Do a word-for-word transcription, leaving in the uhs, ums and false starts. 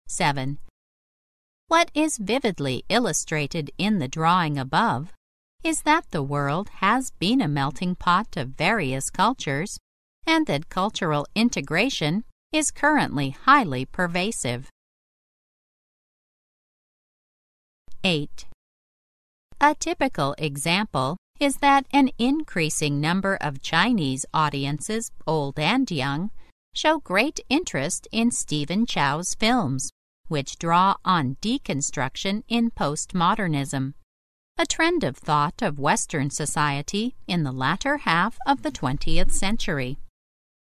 seven. What is vividly illustrated in the drawing above is that the world has been a melting pot of various cultures and that cultural integration is currently highly pervasive. eight. A typical example is that an increasing number of Chinese audiences, old and young, show great interest in Stephen Chow's films, which draw on deconstruction in postmodernism, a trend of thought of Western society in the latter half of the twentieth century.